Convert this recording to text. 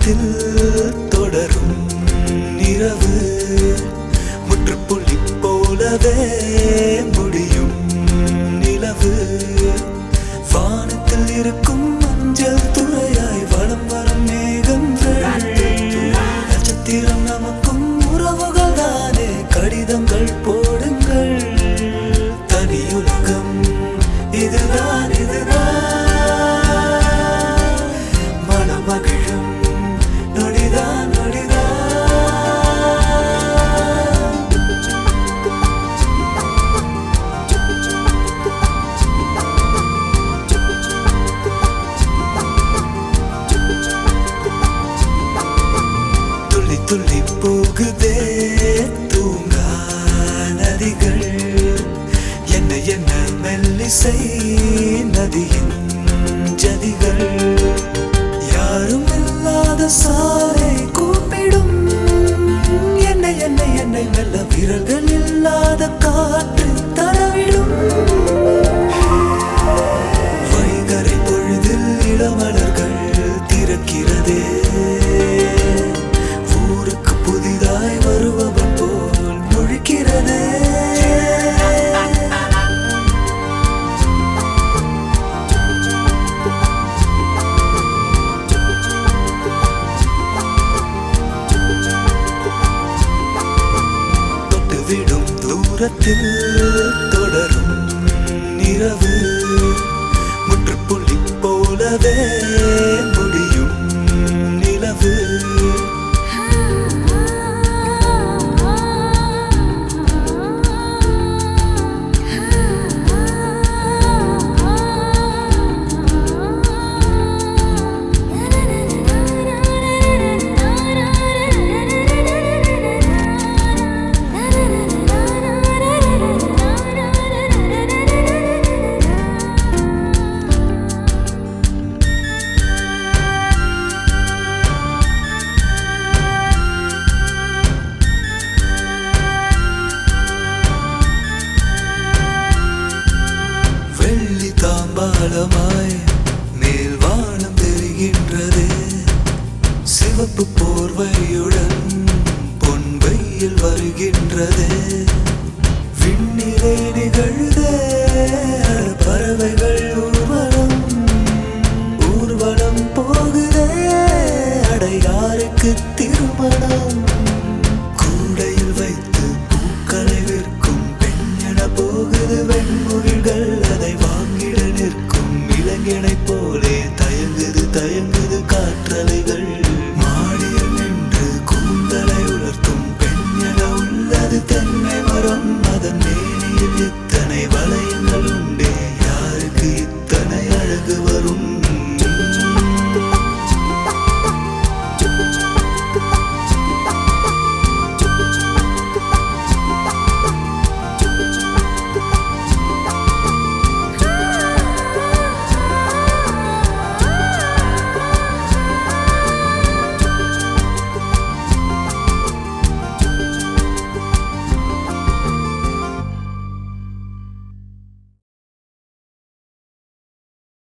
தூரத்தில் தொடரும் இரவு முற்றுப்புள்ளி போலவே முடியும் நிலவு வானத்தில் இருக்கும் மஞ்சள் துறையாய் வலம் வரும் மேகங்கள் நட்சத்திரம் நமக்கும் உறவுகள் தானே கடிதங்கள் போடுங்கள் தனியுலகம் இதுதான் மனமகிழும் நொடிதான் துள்ளி துள்ளி போகுதே தூங்கா நதிகள் என்ன என்ன மெல்லிசை நதியின் ஜதிகள் யாரும் இல்லாத சாலை கூப்பிடும் என்னை என்னை என்னை மெல்ல விரல்கள் இல்லாத காற்று தரவிடும் வைகரை பொழுதில் இளமலர்கள் திறக்கிறதே ஊருக்கு புதிதாய் வருபவன் போல் முழிக்கிறதே விடும் தூரத்தில் தொடரும் இரவு முற்றுப்புள்ளி போலவே முடியும் நிலவு தாம்பாளமாய் மேல் வானம் தெரிகின்றது சிவப்பு போர்வையுடன் பொன்வையில் வருகின்றது விண்ணிலே நிகழ்தே பறவைகள் ஊர்வலம் போகுதே அடையாருக்கு திருமணம் கூடையில் வைத்து பூக்களை விற்கும் பெண்ணென போகுது வெண்முகி